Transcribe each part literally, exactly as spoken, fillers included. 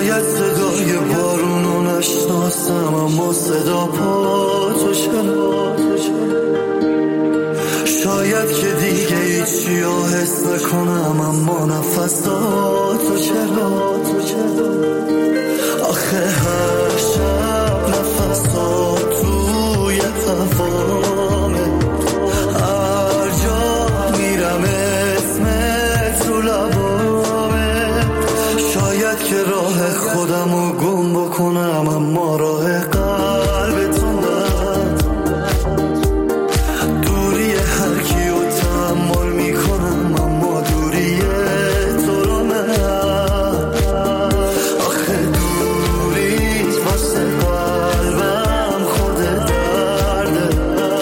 شاید صدای بارونو نشناسم اما صدا پا تو چرا، شاید که دیگه هیچی ها حس نکنم اما نفس تو چرا. آخه هر شب نفس ها توی هوامه، هر جا میرم اسمت رو لبامه. شاید که راه خودمو گم بکنم اما راه قلبتون دارم. دوری هر کیو تحمل میکنم اما دوری تو رو نه. آخه دوریت واسه قلبم خود درده،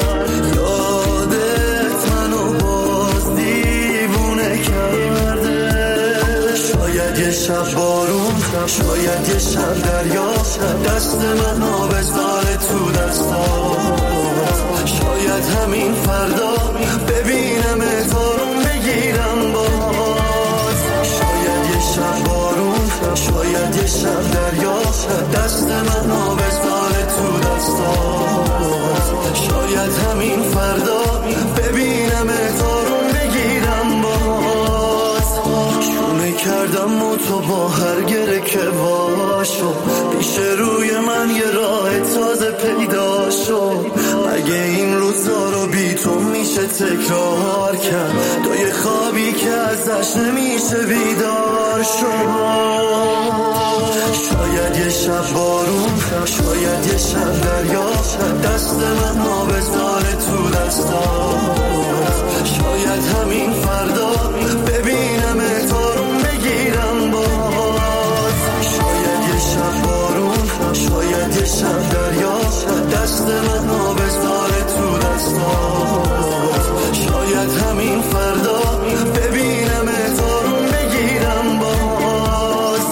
یادت منو باز دیوونه کرده. شاید یه شب بارون، شاید یه شب دریا، دست من آبزاره تو دستات. شاید همین فردا ببینم اتارون بگیرم باز. شاید یه شب بارون، شاید یه شب دریا، دست من آبزاره تو دستات. شاید همین فردا ببینم اتارون بگیرم باز. شونه کردم و تو با هر گره که باشو، پیش روی من یه راه تازه پیدا شد. مگه این روزا رو بی تو میشه تکرار کرد؟ تو یه خوابی که ازش نمیشه بیدار شد. شاید یه شب بارون، شاید یه شب دریا، دست من آبزاره تو دستات. شاید همین فردا ببینم اتارون بگیرم باز. شاید یه شب بارون، شاید یه شب دریا، دست من آبزاره تو دستات. شاید همین فردا ببینم اتارون بگیرم باز.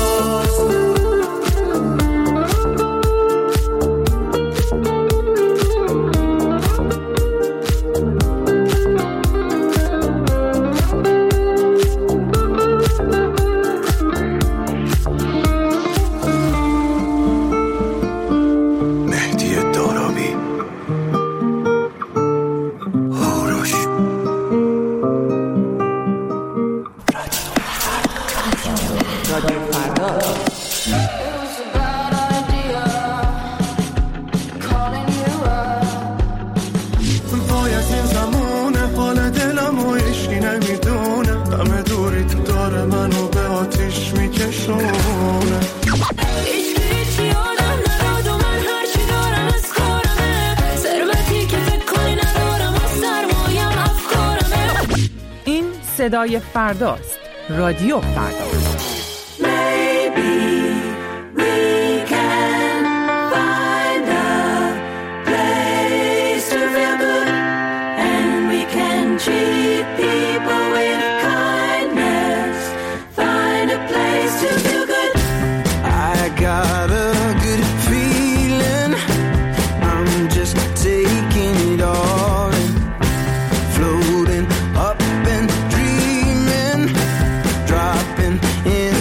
صدای فرداست. رادیو فردا. In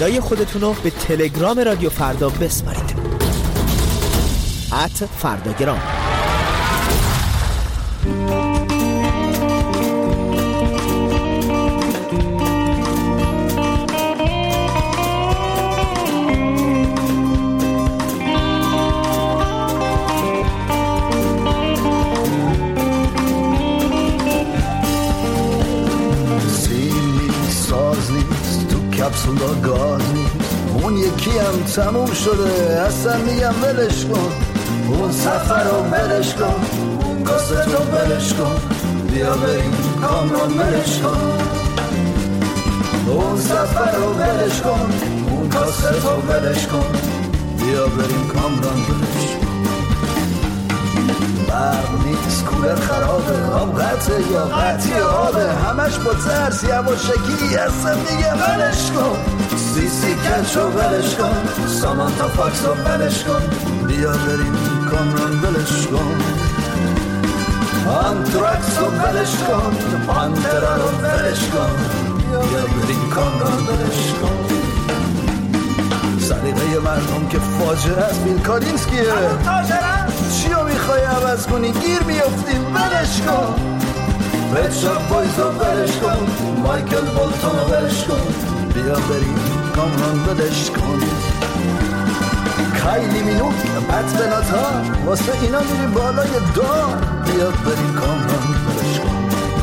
صدای خودتون رو به تلگرام رادیو فردا بسپارید. ات فرداگرام. کپسولا گاز نیست، اون یکی هم تموم شده، اصلا میگم ولش کن، اون سفر رو ولش کن، اون کاست رو ولش کن، بیا بریم کامران ولش کن، اون سفر رو ولش کن، اون کاست رو ولش کن، بیا بریم کامران ولش کن. برق نیست، کولر خرابه، آب قطعه یا قطعی آبه، همش با ترس یواشکی اصلا میگه ولش کن، سی سی کچ رو ولش کن، سامانتا فاکس رو ولش کن، بیا بریم کامران ولش کن، آنتراکس رو ولش کن، پانترا رو ولش کن، بیا بریم کامران ولش کن. سلیقه مردم که فاجعه است، بیل کارینسکیه، چی رو میخوای عوض کنی؟ گیر میافتیم، ولش کن، پت شاپ بویز رو ولش کن، مایکل بولتون رو ولش کن، بیا بریم کامران ولش کن. کایلی مینوک پت بناتا واسه اینا میریم بالای دار، بیا بریم کامران ولش کن.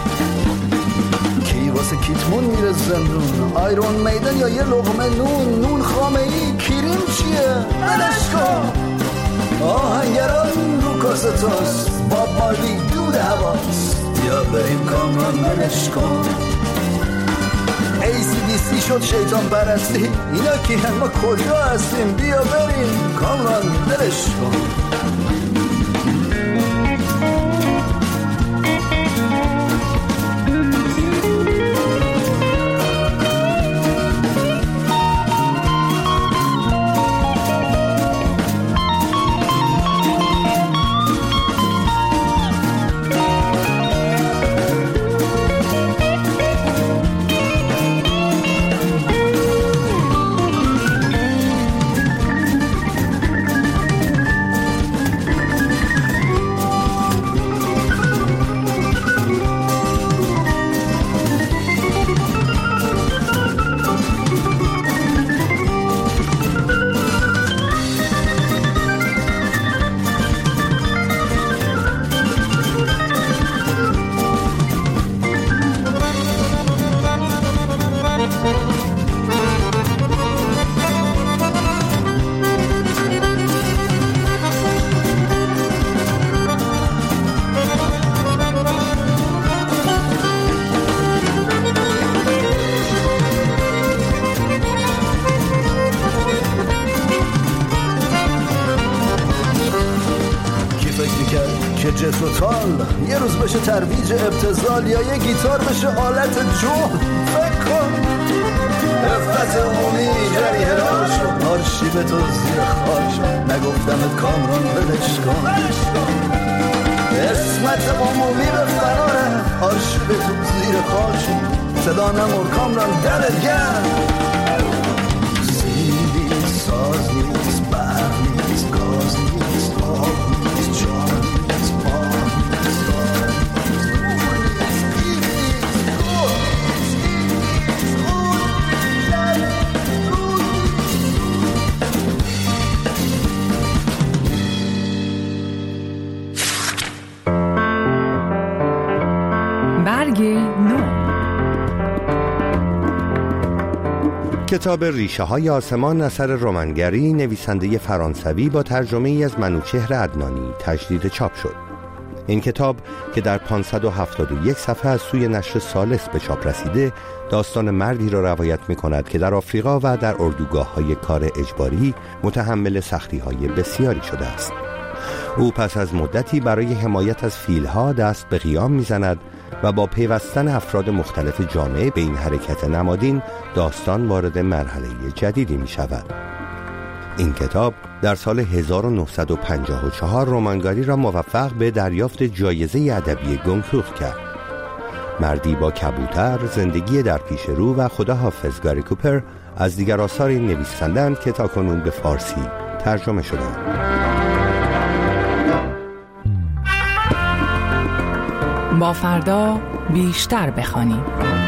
کی واسه کیتمون میره زندون، آیرون میدن یا یه لقمه نون، نون خامه ای، کیریم چیه؟ ولش کن. آهنگران رو کاستاست، باب مارلی دود هواست، بیا بریم کامران ولش کن. ای سی دی سی شد شیطان پرستی، اینا کی هم؟ ما کجا هستیم؟ بیا بریم کامران ولش کن. یه روز بشه ترویج ابتذال، یا یه گیتار بشه آلت جون. فکر کن رفت عمومی جری هلال شد، آرشیو تو زیر خاک شد، نگفتمت کامران ولش کن. اسمت عمومی به فراره، آرشیو تو زیر خاک شد، صدا نمور کامران دلت گرم. سیدی ساز نیست، برق نیست، گاز نیست، آب نیست، چای نیست، کتاب ریشه های آسمان اثر رومانگری نویسنده فرانسوی با ترجمه ای از منوچهر عدنانی تجدید چاپ شد. این کتاب که در پانصد و هفتاد و یک صفحه از سوی نشر سالس به چاپ رسیده، داستان مردی را روایت می کند که در آفریقا و در اردوگاه های کار اجباری متحمل سختی های بسیاری شده است. او پس از مدتی برای حمایت از فیلها دست به قیام می زند و با پیوستن افراد مختلف جامعه به این حرکت نمادین، داستان وارد مرحله جدیدی می شود. این کتاب در سال هزار و نهصد و پنجاه و چهار رومانگاری را موفق به دریافت جایزه ادبی گونکوخ کرد. مردی با کبوتر، زندگی در پیش رو و خداحافظ گاری کوپر از دیگر آثار این نویسنده‌اند که تاکنون به فارسی ترجمه شدند. با فردا بیشتر بخوانیم.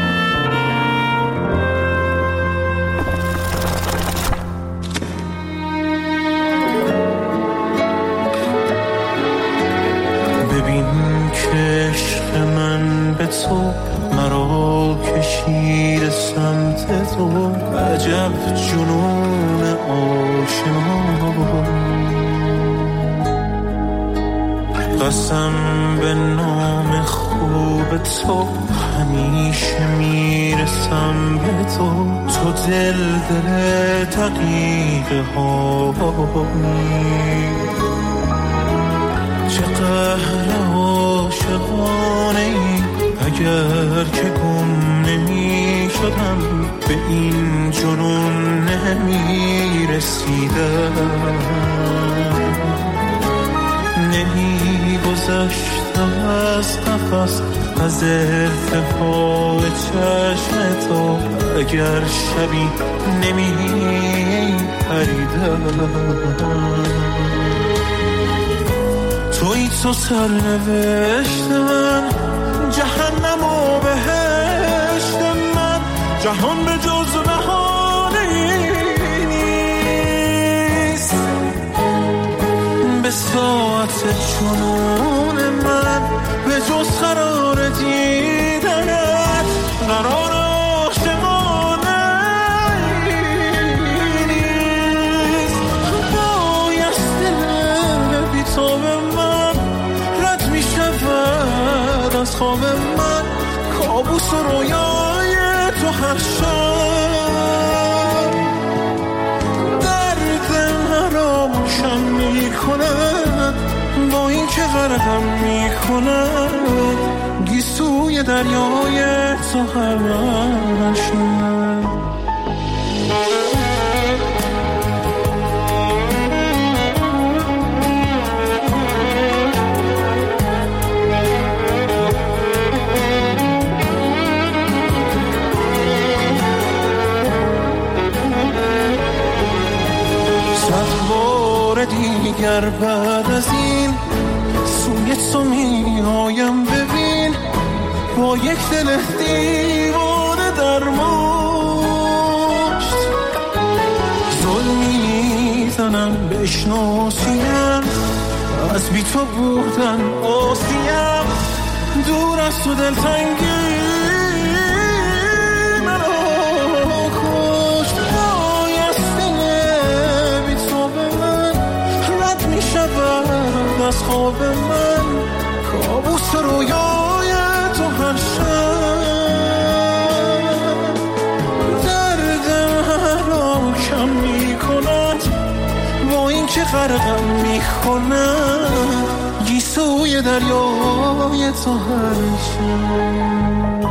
ببین که عشق من به تو مرا کشید سمت تو، عجب جنون آشنا. قسم به نام خوب تو همیشه میرسم به تو، تو دل دل دقیقه ها. چه قهر عاشقانه ای اگر که گم نمی شدم، به این جنون نمی رسیدم. نمی گذشتم از قفس، از ارتفاع چشم تو، اگر شبی نمی پریدم. توی تو سرنوشت من، جهنم و بهشت من، جهان به جز بهانه‌ای نیست. به ساعت جنون من، به جز قرار دیدنت، قرار عاشقانه نیست. بایسته بی تو به من رد می شود از خواب من، کابوس و رویای تو هر شب. درد مرا روشن می کند، با این که غرقم می کند، گیسوی دریای تو هر شب. دیگر بعد از این سوی تو می آیم، ببین با یک دل دیوانه در مشت. ظلمی زنم بشناسیم، از بی تو بودن آسیم، دور از تو دلتنگی منو کشت. از خواب من، کابوس رویای تو هر شب. دردم هر کم می کند، با این که غرقم می کند، گیسوی دریای تو هر شب.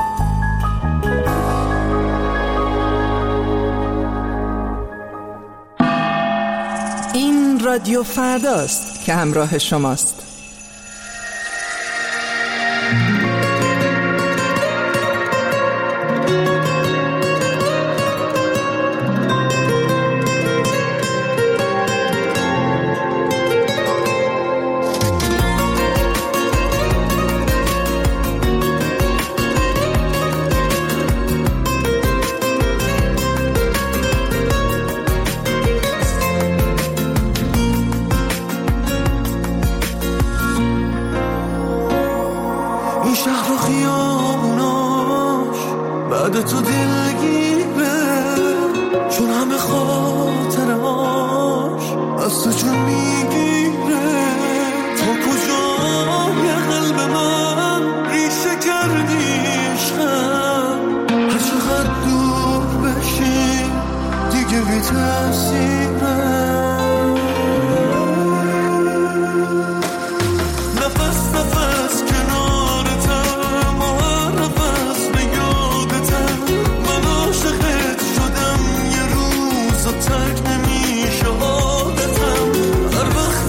این رادیو فرداست که همراه شماست. تو دلگیره، چون همه خاطرهاش از تو جون میگیره. تا کجای قلب من ریشه کردی عشقم، هر چقدر دور بشی دیگه بی تأثیره. نفس نفس کنارتم و هر نفس به یادتم، من عاشقت شدم یه روز و ترک نمیشه عادتم. هر وقت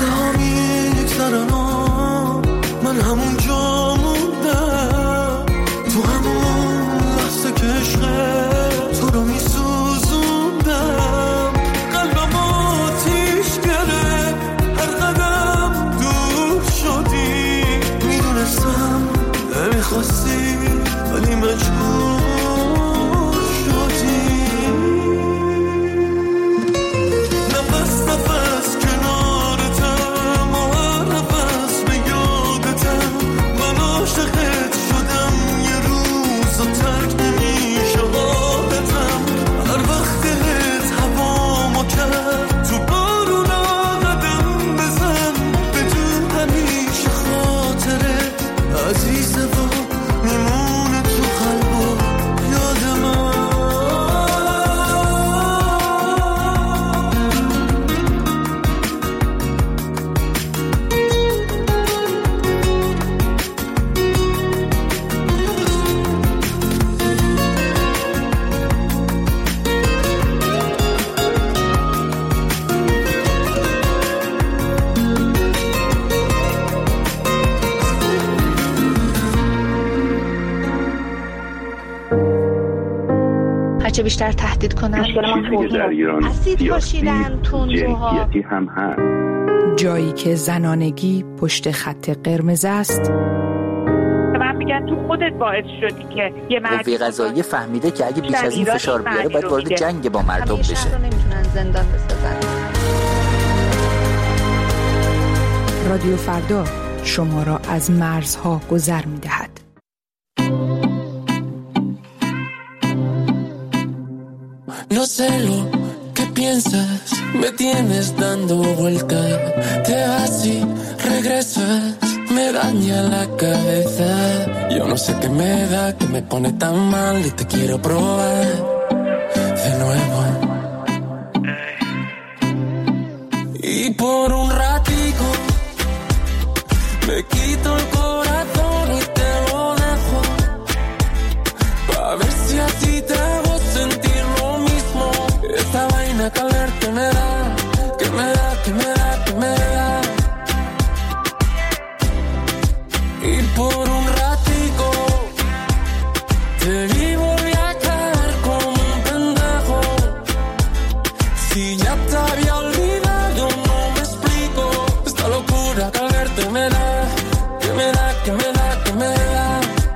لحظه ها میگذرن ها، من همون جا موندم، تو همون لحظه که عشق تو رو میسوزوندم. قلبم آتیش گره هر قدم دور شدی، میدونستم نمیخواستی ولی مجبور شدی. نفس نفس کنارتم و هر نفس به یادتم، من عاشقت شدم یه روز و ترک نمیشه عادتم. هر وقت دلت هوامو کرد تو بارونا قدم بزن، بدون همیشه خاطره عزیزه و میمونه تو قلب و یاد من. هرچه بیشتر تهدید کنن چیزی در ایران اسید پاشیدن تندروها جنسیتی هم هست. جایی که زنانگی پشت خط قرمز است. من میگن تو خودت باعث شدی که یه مرد قوه قضاییه فهمیده که اگه بیش از این فشار بیاره باید وارد جنگ با مردم بشه. همیشه رو نمیتونن زندان بسازن. رادیو فردا شما را از مرزها گذر می‌دهد. No sé lo que piensas, me tienes dando vueltas, te vas y regresas, me daña la cabeza. Yo no sé qué me da, que me pone tan mal y te quiero probar de nuevo. Y por un ratico me quito el corazón y te lo dejo, pa' ver si así te hago sentir lo mismo. Esta vaina que alerta me da, que me da, que me da, que me da. Y por un ratico te vi volví a caer como un pendejo. Si ya te había olvidado no me explico. Esta locura que al verte me da, que me da, que me da, que me da.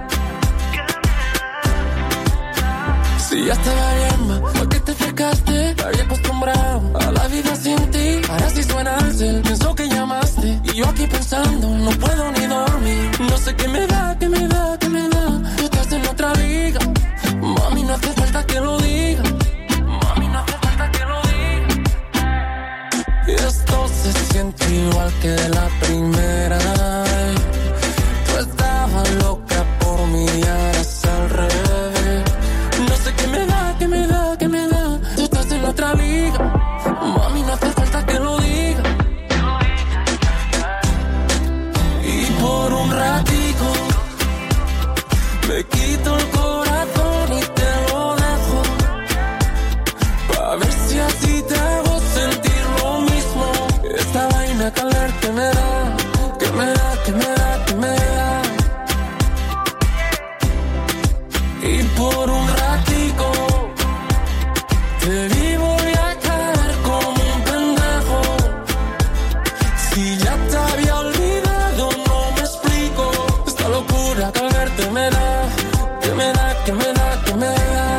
Si ya estaba bien, ma, ¿por qué te acercaste? Me había acostumbrado a la vida sin ti. Ahora sí suena el cel, pienso que llamaste y yo aquí pensando, no puedo ni dormir. No sé qué me da, qué me da, qué me da. Tú estás en otra liga, mami, no hace falta que lo diga. Mami, no hace falta que lo diga. Y esto se siente igual que de la primera. Tú estabas loca por mí y ahora es al revés. No sé qué me da, qué me da, qué me da. Tú estás en otra liga, mami, no hace falta que lo diga. Y por un ratico me quito el corazón y te lo dejo, pa' ver si así te hago sentir lo mismo. Esta vaina que alerta me da, que me da, que me da, que me da. Y por un ratico te vi volví a caer como un pendejo. Si ya te había olvidado no me explico. Esta locura que al verte me da, que me da, que me da, que me da.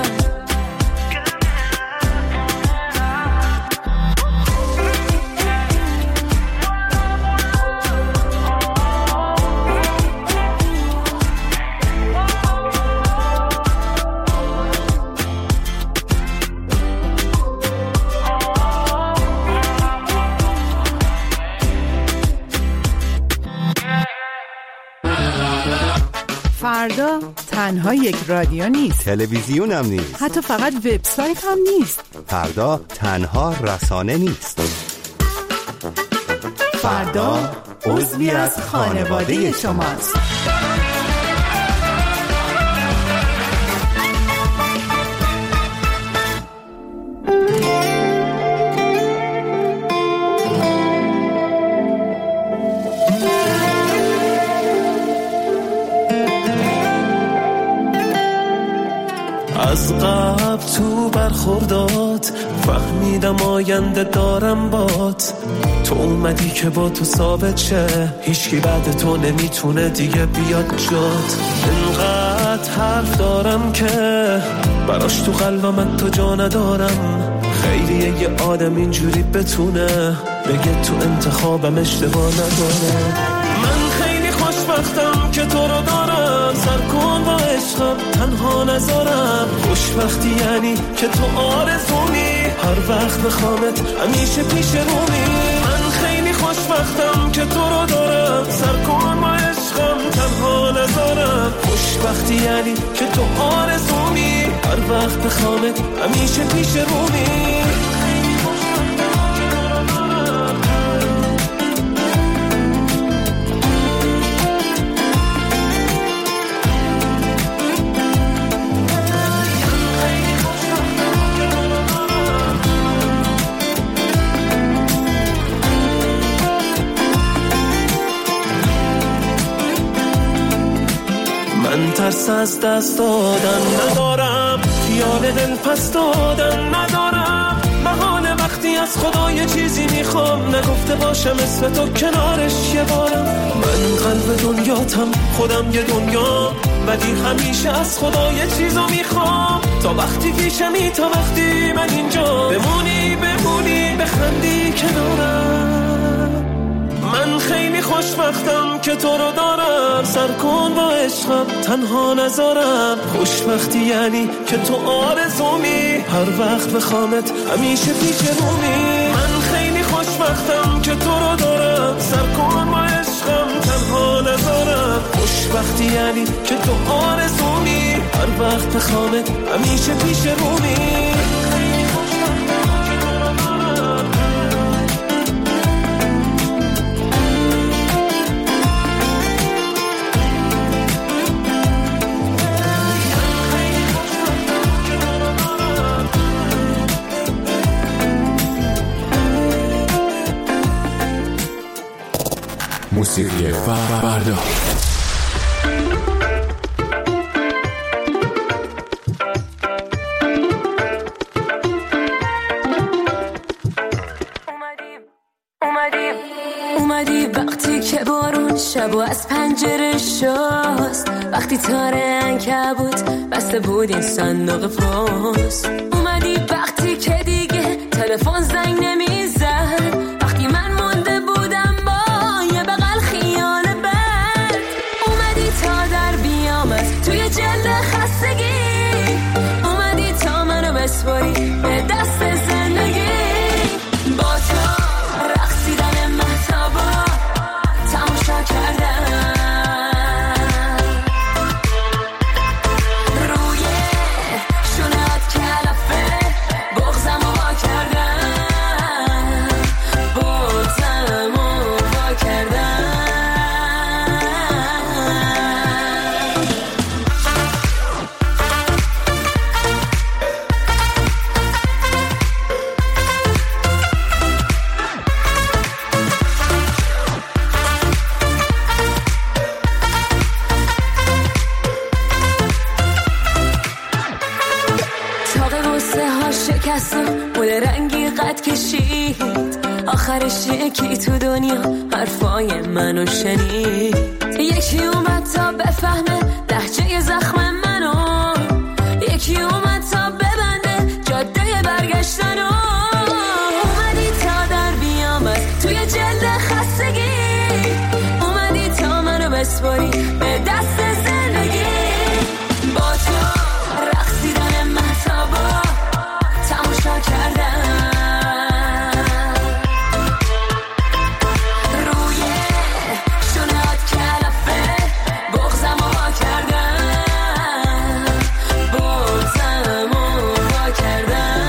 فردا تنها یک رادیو نیست، تلویزیون هم نیست، حتی فقط وبسایت هم نیست. فردا تنها رسانه نیست. فردا عضوی از خانواده شماست. از قبل تو برخوردات فهمیدم آینده دارم بات. تو اومدی که با تو ثابت شه، هیچکی بعد تو نمیتونه دیگه بیاد جات. انقدر حرف دارم که براش تو قلبم تو جا ندارم. خیلیه یه آدم اینجوری بتونه بگه تو انتخابم اشتباه نداره. من خیلی خوشبختم که تو رو دارم، سر کن با عشقم تنها نذارم. خوشبختی یعنی که تو آرزومی، هر وقت بخوامت همیشه پیش رومی. من خیلی خوشبختم که تو رو دارم، سر کن با عشقم تنها نذارم. خوشبختی یعنی که تو آرزومی، هر وقت بخوامت همیشه پیش رومی. من ترس از دست دادن ندارم، خیال دل پس دادن ندارم. بهانه وقتی از خدا یه چیزی میخوام، نگفته باشم اسم تو کنارش یه بارم. من قلب دنیاتم، خودم یه دنیا، ولی همیشه از خدا یه چیزو میخوام. تا وقتی پیشمی، تا وقتی من اینجا، بمونی بمونی بخندی کنارم. من خیلی خوشبختم که تو رو دارم، سر کن با عشقم تنها نذارم. خوشبختی یعنی که تو آرزومی، هر وقت بخوامت همیشه پیش رومی. من خیلی خوشبختم که تو رو دارم، سر کن با عشقم تنها نذارم. خوشبختی یعنی که تو آرزومی، هر وقت بخوامت همیشه پیش رومی. موسیقی فردا. اومدی وقتی که بارون شبو از پنجره شست، وقتی تاره عنکبوت بسته بود این صندوق پست. اومدی وقتی که دیگه تلفن زنگ نمیزد، وقتی من مونده بودم با یه بغل خیال بد. اومدی تا در بیامد توی جلد خستگی، اومدی تا منو بسپاری به دست زندگی. با تو رقصیدن مهتابا تماشا کردم، روی شونت کلفه بغزمو وا کردم، بغزمو وا کردم. مول رنگی قد کشید، آخرش یکی تو دنیا حرفای منو شنید. یکی اومد تا بفهمه لهجه زخم منو، یکی اومد تا ببنده جاده برگشتنو. اومدی تا در بیامد توی جلد خستگی، اومدی تا منو بسپاری به دست زندگی. با تو رقصیدن مهتابا تماشا کردم، روی شونت کلفه بغزمو وا کردم، بغزمو وا کردم.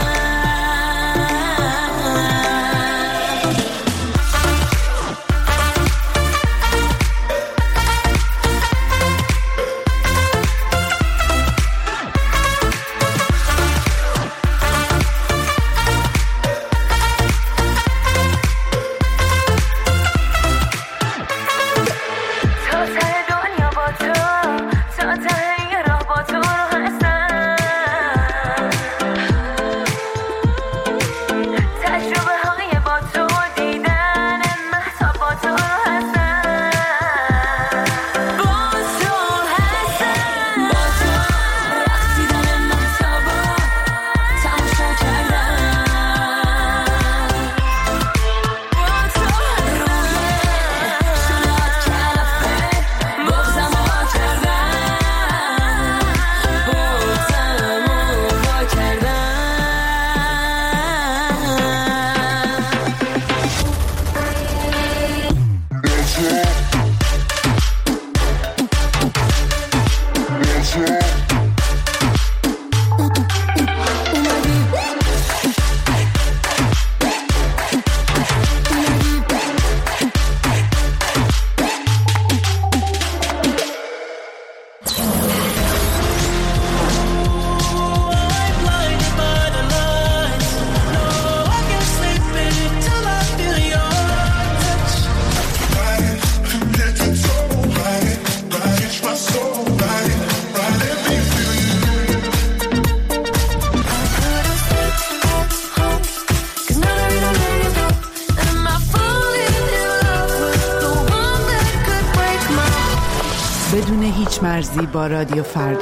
بدون هیچ مرزی با رادیو فردا.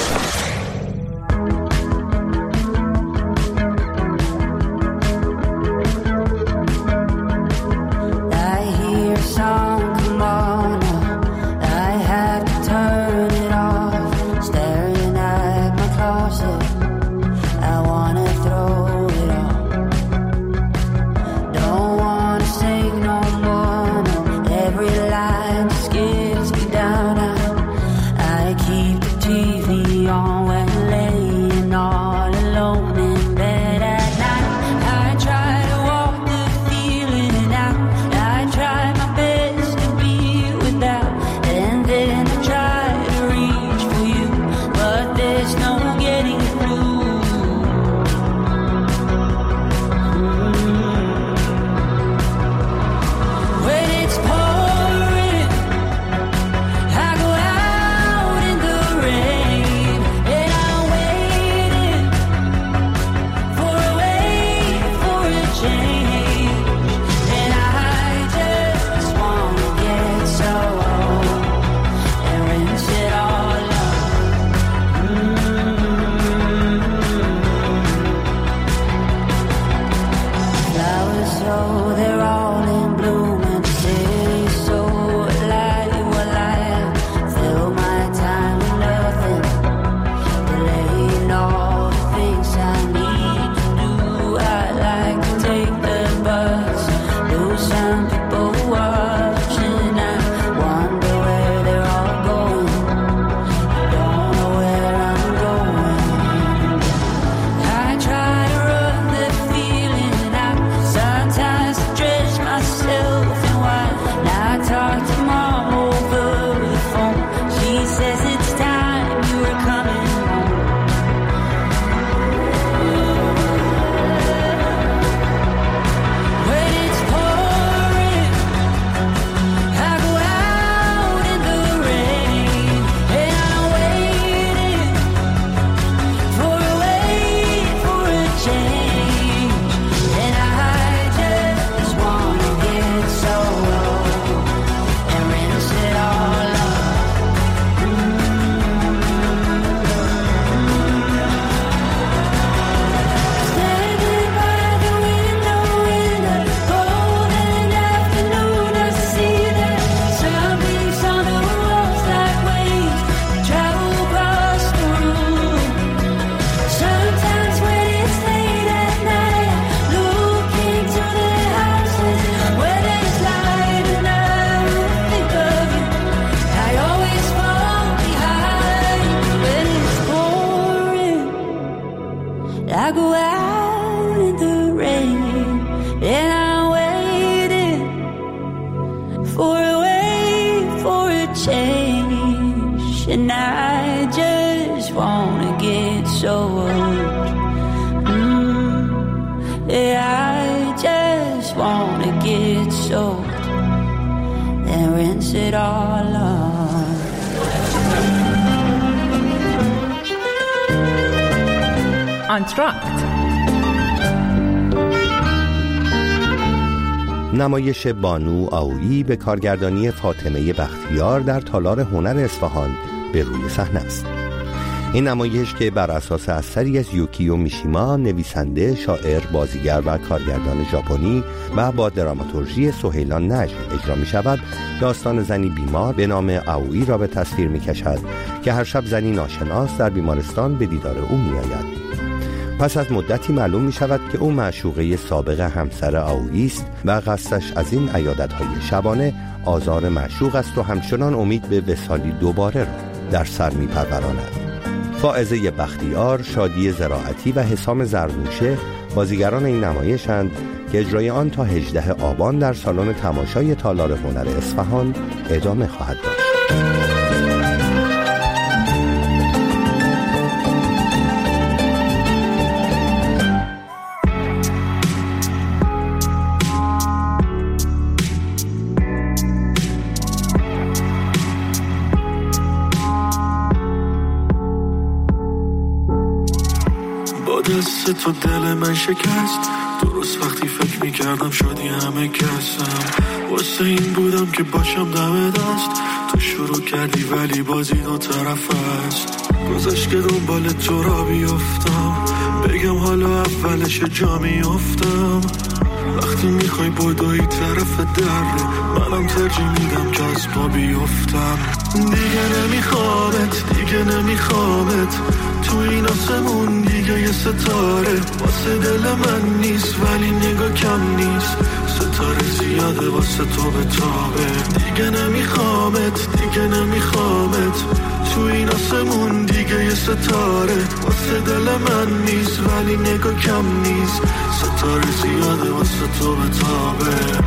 نمایش بانو آویی به کارگردانی فاطمه بختیار در تالار هنر اصفهان به روی صحنه است. این نمایش که بر اساس اثری از یوکیو میشیما، نویسنده، شاعر، بازیگر و کارگردان ژاپنی و با دراماتورژی سهیلان نجم اجرا می شود، داستان زنی بیمار به نام آویی را به تصویر می کشد که هر شب زنی ناشناس در بیمارستان به دیدار او می آید. پس از مدتی معلوم می شود که او معشوقه سابق همسر آویی است و قصدش از این عیادت‌های شبانه آزار معشوق است و همچنان امید به وصالی دوباره را در سر می پروراند. فائزه بختیار، شادی زراعتی و حسام زرنوشه بازیگران این نمایش‌اند که اجرای آن تا هجدهم آبان در سالن تماشای تالار هنر اصفهان ادامه خواهد داشت. دست تو دل من شکست، درست وقتی فکر میکردم شدی همه کسم. واسه این بودم که باشم دم دست، شروع کردی ولی بازی دو طرف است. گذاشت که دنبال تو را بیفتم، بگم حالا اولش جا میفتم. وقتی میخوای بدوی طرف دره، منم ترجیح میدم که از پا بیفتم. دیگه نمیخوامت، دیگه نمیخوامت، تو این آسمون دیگه یه ستاره واسه دل من نیست، ولی نگاه کم نیست. ستاره زیاده واسه تو به تابه. دیگه نمیخوامت، دیگه نمیخوامت، تو این آسمون دیگه یه ستاره واسه دل من نیست، ولی نگاه کم نیست. ستاره زیاده واسه تو به تابه.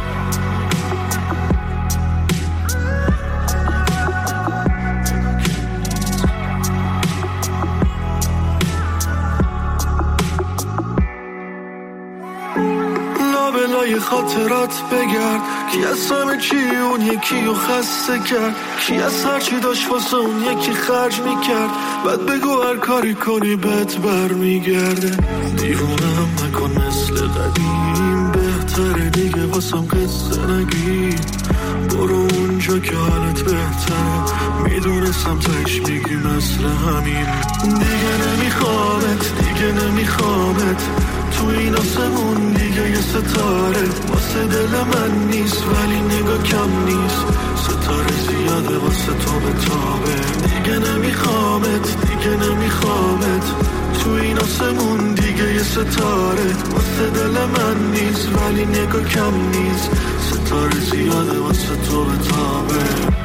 لابلای خاطرات بگرد، کی از همه چی اون یکی رو خسته کرد، کی از هرچی داشت واسه اون یکی خرج میکرد. بعد بگو هر کاری کنی بهت برمیگرده. دیوونم نکن مثل قدیم، بهتره دیگه واسم قصه نگی. برو اونجا که حالت بهتره، میدونستم تایش میگی مثل همین. دیگه نمیخوامت، دیگه نمیخوامت، تو این آسمون دیگه یه ستاره واسه دل من نیست، ولی نگاه کم نیست. ستاره زیاده واسه تو به تابه. دیگه نمیخوامت، دیگه نمیخوامت، تو این آسمون دیگه یه ستاره واسه دل من نیست، ولی نگاه کم نیست. ستاره زیاده واسه تو به تابه،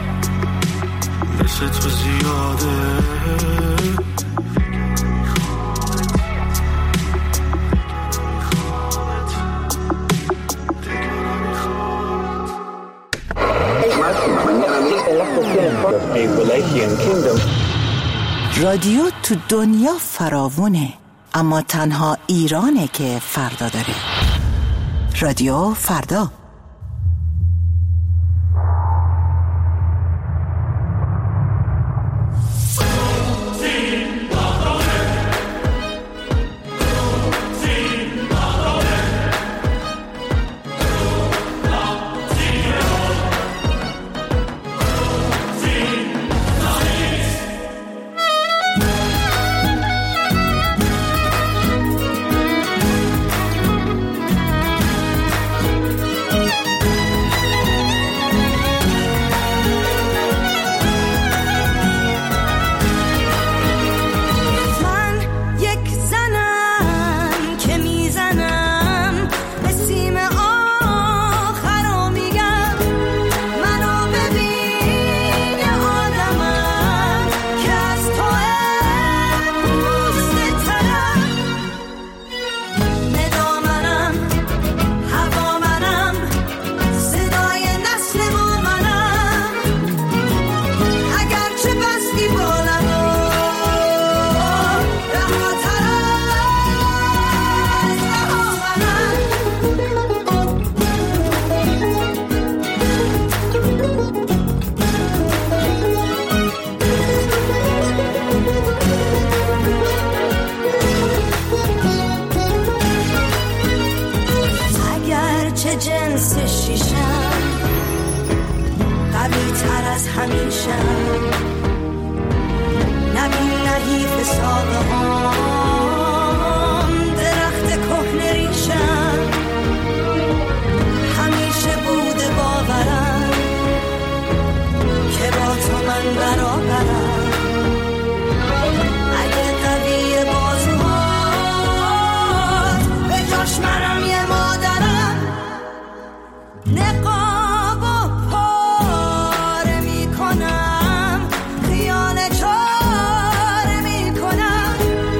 مثل تو زیاده. رادیو تو دنیا فراوونه، اما تنها ایرانه که فردا داره. رادیو فردا. میکنم، خیال چاره میکنم.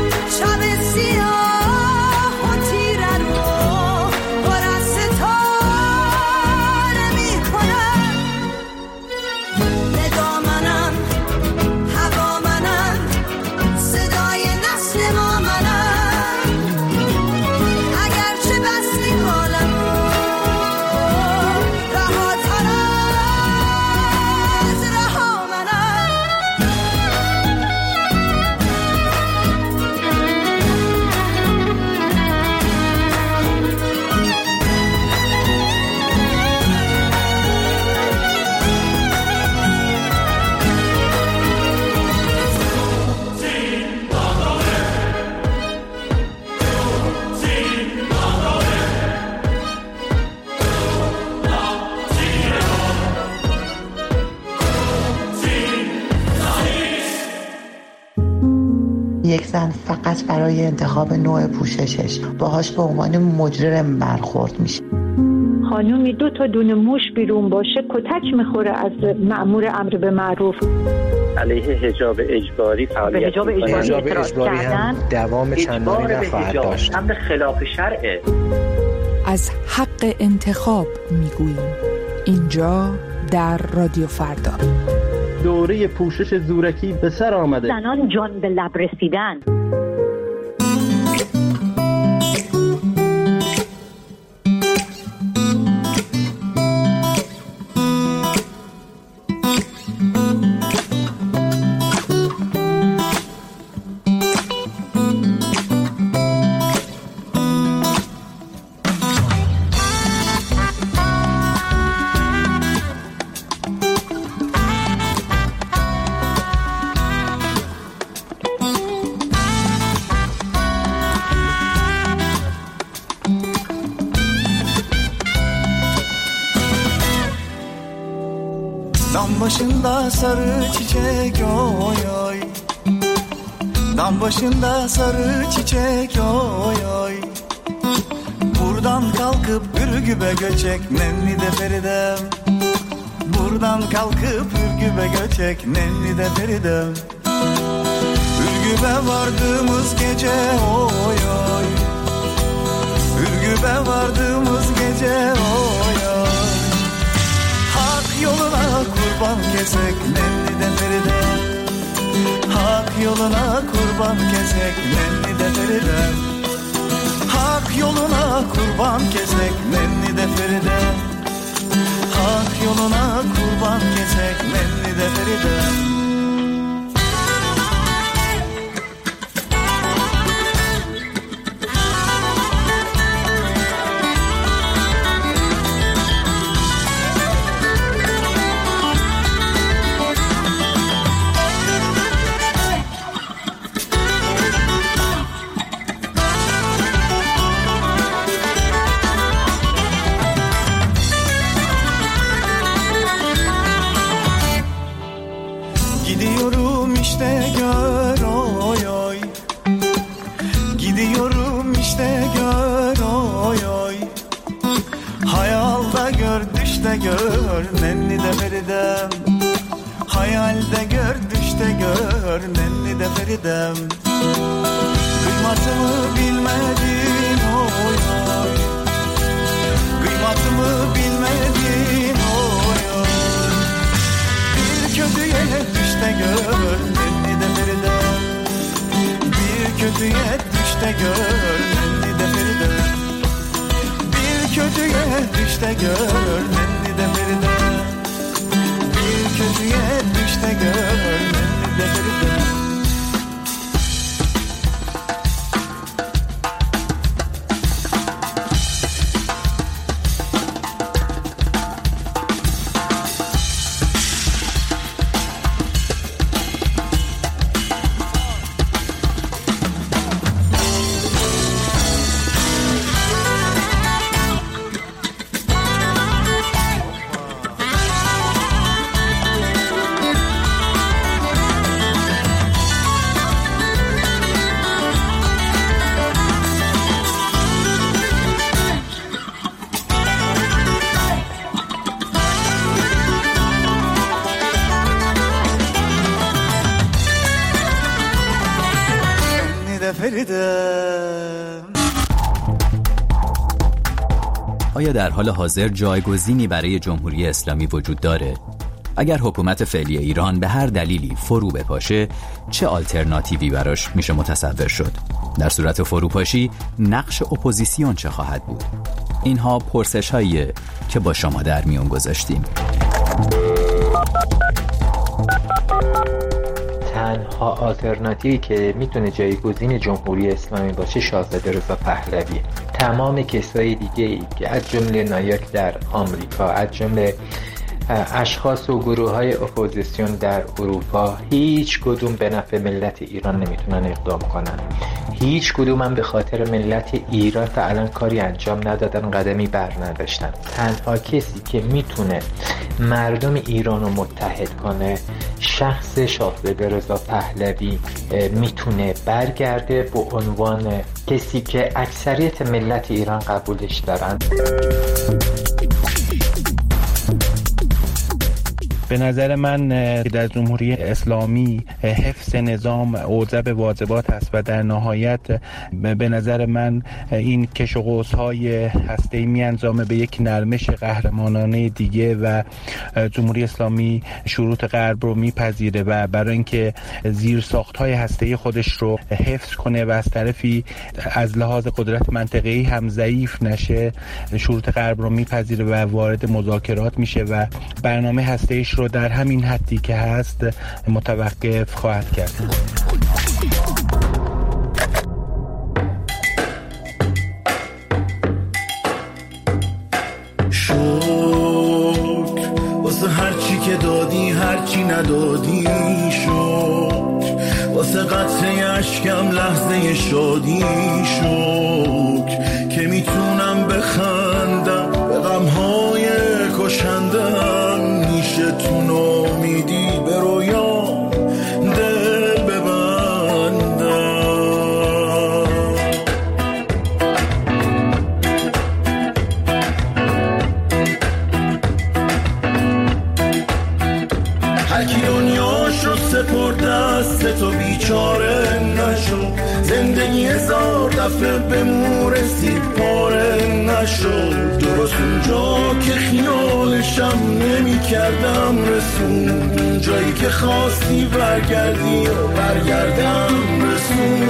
یک زن فقط برای انتخاب نوع پوششش باهاش به عنوان مجرم برخورد میشه. خانومی دو تا دونه موش بیرون باشه کتک میخوره از مأمور امر به معروف. علیه حجاب اجباری فعالیت حجاب اجباری, حجاب اجباری هم دوام چندانی نخواهد داشت. امر خلاف شرعه. از حق انتخاب میگوییم اینجا در رادیو فردا. دوره پوشش زورکی به سر آمده. زنان جان به لب رسیدن. Dam başında sarı çiçek oy oy, dam başında sarı çiçek oy oy. Buradan kalkıp Ürgüp'e göçek nenni de Feridem. Buradan kalkıp Ürgüp'e göçek nenni de Feridem. Ürgüp'e vardığımız gece oy oy, Ürgüp'e vardığımız gece oy oy. Hak yoluna kurban kesek nenni de Feridem. Hak yoluna kurban kesek nenni de Feridem. Hak yoluna kurban kesek nenni de Feridem. Hak yoluna kurban kesek nenni de Feridem. Gidiyorum işte gör oy oy, gidiyorum işte gör oy oy. Hayalda gör düşte gör nenni de Feridem. Hayalde gör düşte gör nenni de Feridem. Kıymatımı bilmedin oy oy, kıymatımı bilmedin oy oy. Bir kötüye düşte gör nenni de Feridem. Bir kötüye düşte gör nenni de Feridem. Bir kötüye düşte gör nenni de Feridem. Bir kötüye düşte gör nenni de Feridem. آیا در حال حاضر جایگزینی برای جمهوری اسلامی وجود داره؟ اگر حکومت فعلی ایران به هر دلیلی فرو بپاشه، چه آلترناتیوی براش میشه متصور شد؟ در صورت فروپاشی، نقش اپوزیسیون چه خواهد بود؟ اینها پرسش هاییه که با شما در میون گذاشتیم. تنها آلترناتیوی که میتونه جایگزین جمهوری اسلامی باشه شاهزاده رضا پهلوی. تمام کسای دیگه ای که از جمله نایاک در آمریکا، از جمله اشخاص و گروه های اپوزیسیون در اروپا، هیچ کدوم به نفع ملت ایران نمیتونن اقدام کنن. هیچ کدوم هم به خاطر ملت ایران تا الان کاری انجام ندادن، قدمی بر نداشتن. تنها کسی که میتونه مردم ایران رو متحد کنه شخص شاهزاده رضا پهلوی میتونه برگرده به عنوان کسی که اکثریت ملت ایران قبولش دارن. به نظر من در جمهوری اسلامی حفظ نظام اوجب واجبات است و در نهایت به نظر من این کش و قوس‌های هسته‌ای می‌انجامه به یک نرمش قهرمانانه دیگه و جمهوری اسلامی شروط غرب رو میپذیره و برای اینکه زیرساخت‌های هسته‌ای خودش رو حفظ کنه و از طرفی از لحاظ قدرت منطقه‌ای هم ضعیف نشه شروط غرب رو میپذیره و وارد مذاکرات میشه و برنامه هسته‌ایش رو در همین حدی که هست متوقف خواهد کرد. شکر واسه هرچی که دادی هرچی ندادی، شکر واسه قطره اشکم لحظه شادی، شکر که میتونم بخندم به غمهای کشندم، نیشه تو نامیدی به رویام دل ببندم. هرکی دنیاشو سپرد دست تو بیچاره نشو، زندگی هزار دفعه به مو رسید پاره نشد، درست اونجا که خیالشم نمی کردم رسون، جایی که خواستی برگردی و برگردم رسون.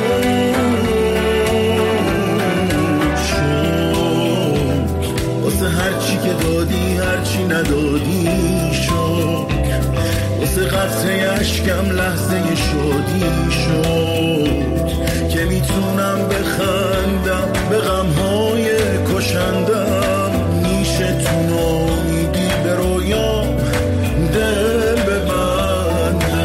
شکر واسه هرچی که دادی هرچی ندادی، شکر واسه قطره اشکم لحظه شادی، شکر که میتونم بخندم به غمهای کشندم، نیشه تو نامیدی به رویام دل ببندم.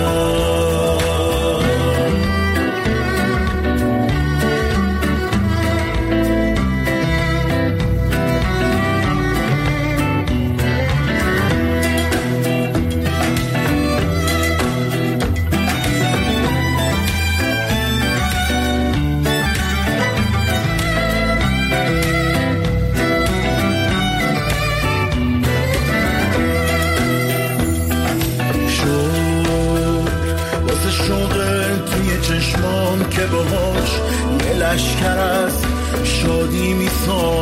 چشمام که باهاش یه لشکر از شادی می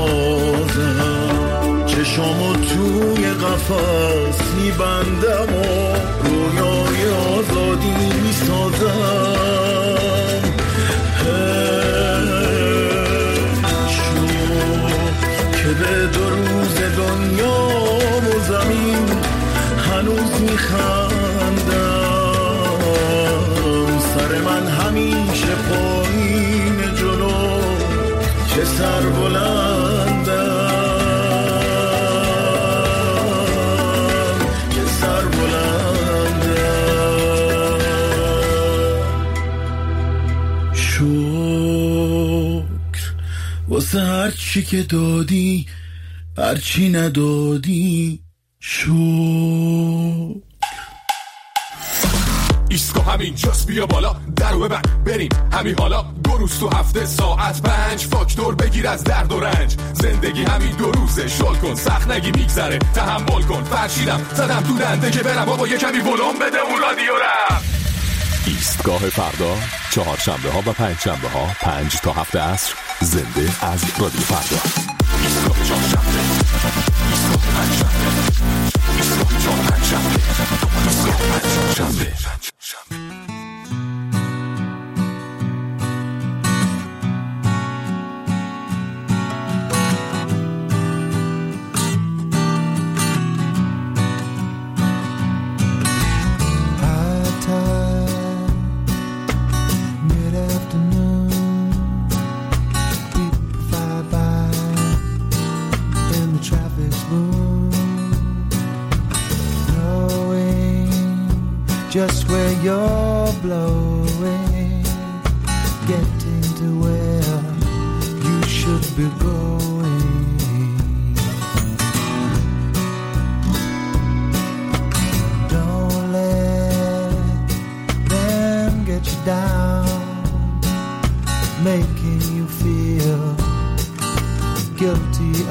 سازم، چشمامو توی قفس می بندم و رویای آزادی می سازم. که به دو روز دنیا و زمین هنوز می خندم، سر من همیشه پایین جلو که سر بلندم، که سر بلندم. شکر واسه هر چی که دادی هرچی ندادی، شکر. ایستگاه همین جاست، بیا بالا درو ببند بریم همین حالا، دو روز تو هفته ساعت پنج، فاکتور بگیر از درد و رنج، زندگی همین دو روزه شل کن، سخت نگی میگذره تحمل کن، فرشیدم زدم تو دنده که برم بابا یه کمی ولوم بده اون رادیو رم. ایستگاه فردا چهارشنبه ها و پنج شنبه ها پنج تا هفت عصر زنده از رادیو فردا. ایستگاه چهارشنبه، ایستگاه پنجشنبه، ایستگاه چهار پنجشنبه، ایستگاه پنجشنبه. Just where you're blowing, getting to where you should be going. Don't let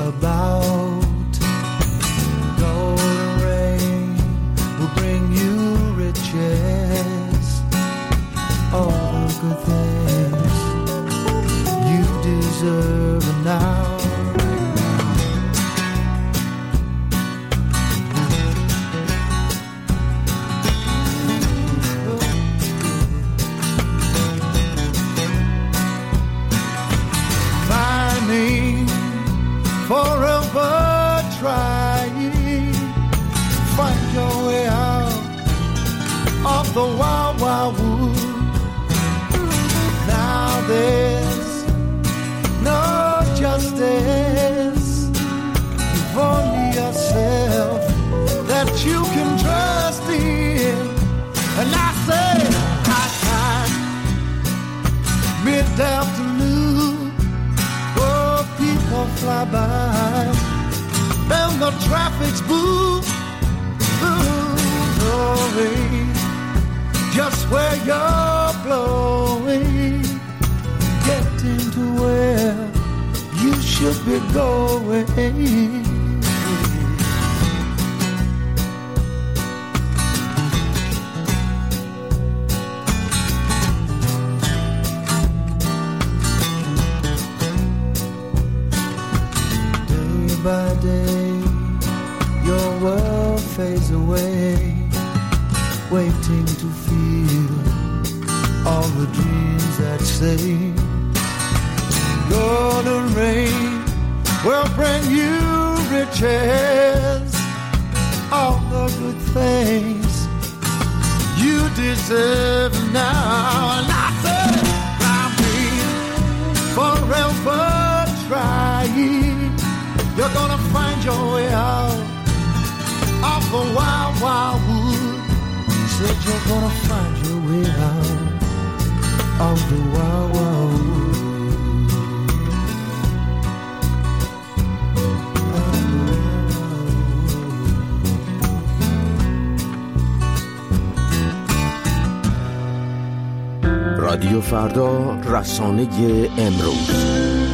about. Golden rain will bring you riches, all the good things you deserve now. Forever trying, find your way out of the wild, wild wood. Now there's no justice, you've only yourself that you can trust in. And I say, high time, mid-afternoon, fly by, and the traffic's boom, blowing just where you're blowing, getting to where you should be going. By day, your world fades away, waiting to feel all the dreams that say golden rain will bring you riches, all the good things you deserve now. And I said, I'll be forever trying. You're gonna find your way out of the wild, wild wood. Said you're gonna find your way out of the wild, wild wood. رادیو فردا، رسانه امروز.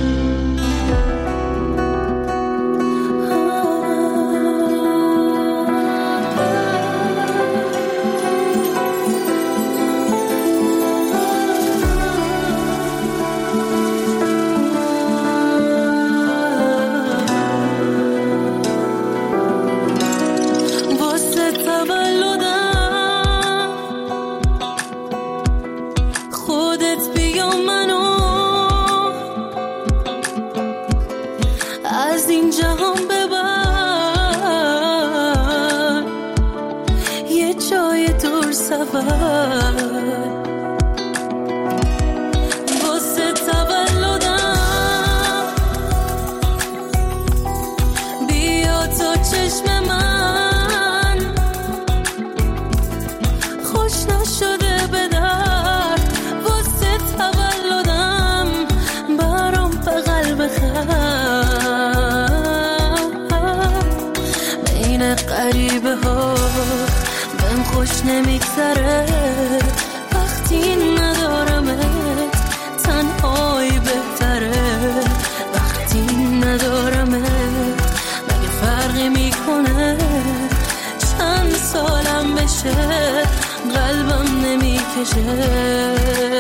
غریبه ها بهم خوش نمیگذره وقتی ندارمت، تنهایی بهتره وقتی ندارمت. مگه فرقی میکنه چند سالم بشه قلبم نمیکشه.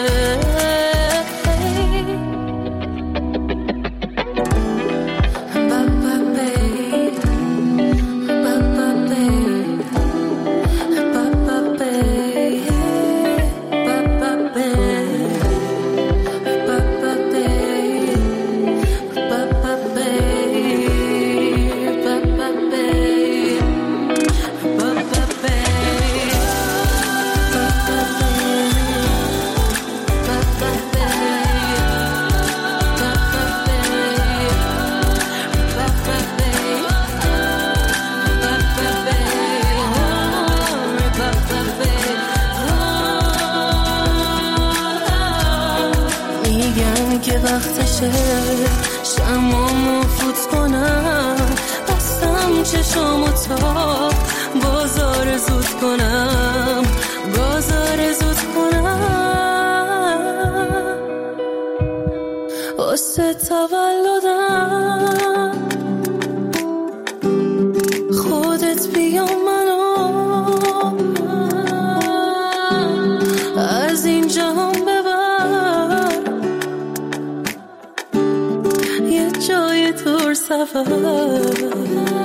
شمامو فوت کنم بستم چشامو تا بازار زود کنم بازار زود کنم واسه تولدم سفر